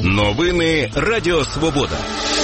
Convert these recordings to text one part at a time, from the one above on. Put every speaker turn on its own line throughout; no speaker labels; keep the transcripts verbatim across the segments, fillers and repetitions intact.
Новини Радіо Свобода.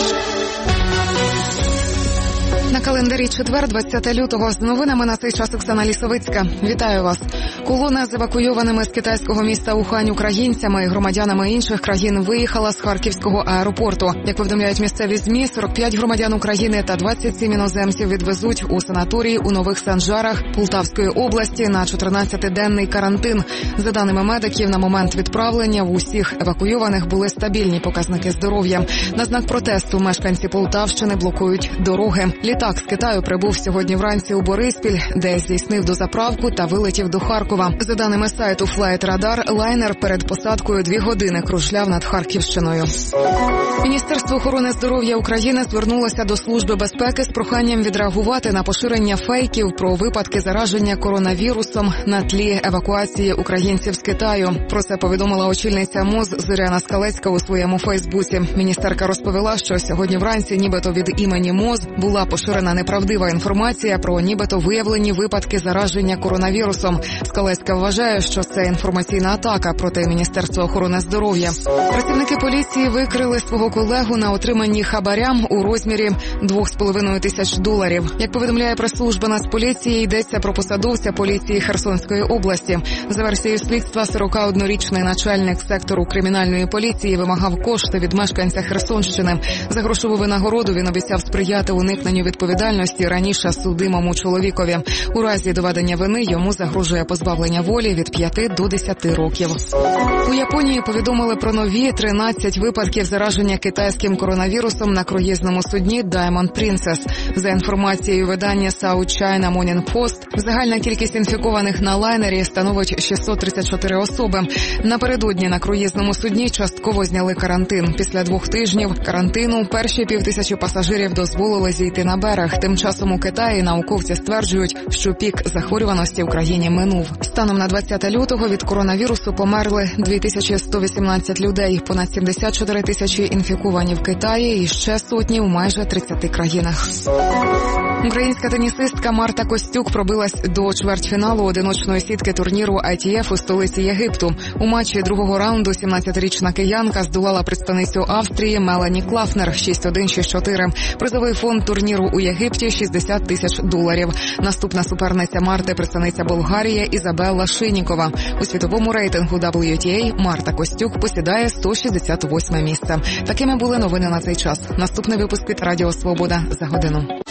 На календарі четвер, двадцяте лютого. З новинами на цей час Оксана Лісовицька. Вітаю вас. Колона з евакуйованими з китайського міста Ухань українцями і громадянами інших країн виїхала з Харківського аеропорту. Як повідомляють місцеві ЗМІ, сорок п'ять громадян України та двадцять сім іноземців відвезуть у санаторії у Нових Санжарах Полтавської області на чотирнадцятиденний карантин. За даними медиків, на момент відправлення в усіх евакуйованих були стабільні показники здоров'я. На знак протесту мешканці Полтавщини блокують дороги. Літак з Китаю прибув сьогодні вранці у Бориспіль, де здійснив дозаправку та вилетів до Харкова. За даними сайту Flight Radar, лайнер перед посадкою дві години кружляв над Харківщиною. Міністерство охорони здоров'я України звернулося до Служби безпеки з проханням відреагувати на поширення фейків про випадки зараження коронавірусом на тлі евакуації українців з Китаю. Про це повідомила очільниця МОЗ Зоряна Скалецька у своєму Фейсбуці. Міністерка розповіла, що сьогодні вранці нібито від імені МОЗ була поширена неправдива інформація про нібито виявлені випадки зараження коронавірусом. Скалецька вважає, що це інформаційна атака проти Міністерства охорони здоров'я. Працівники поліції викрили свого колегу на отриманні хабарям у розмірі двох з половиною тисяч доларів. Як повідомляє прес-служба Нацполіції, йдеться про посадовця поліції Херсонської області. За версією слідства, сорокаоднорічний начальник сектору кримінальної поліції вимагав кошти від мешканця Херсонщини. За грошову винагороду він обіцяв сприяти уникненню відповідальності раніше судимому чоловікові. У разі доведення вини йому загрожує позбавлення волі від п'яти до десяти років. У Японії повідомили про нові тринадцять випадків зараження китайським коронавірусом на круїзному судні Diamond Princess. За інформацією видання South China Morning Post, загальна кількість інфікованих на лайнері становить шістсот тридцять чотири особи. Напередодні на круїзному судні частково зняли карантин. Після двох тижнів карантину перші півтисячі пасажирів дозволили зійти на берег. Тим часом у Китаї науковці стверджують, що пік захворюваності в країні минув. Станом на двадцяте лютого від коронавірусу померли дві тисячі сто вісімнадцять людей, понад сімдесят чотири тисячі інфіковані в Китаї і ще сотні у майже тридцяти країнах. Українська тенісистка Марта Костюк пробилась до чвертьфіналу одиночної сітки турніру ай ті еф у столиці Єгипту. У матчі другого раунду сімнадцятирічна киянка здолала представницю Австрії Мелані Клафнер шість один - шість чотири. Призовий фонд турніру у Єгипті – шістдесят тисяч доларів. Наступна суперниця Марти – представниця Болгарії Ізабелла Шинікова. У світовому рейтингу дабл ю ті ей Марта Костюк посідає сто шістдесят восьме місце. Такими були новини на цей час. Наступний випуск від Радіо Свобода за годину.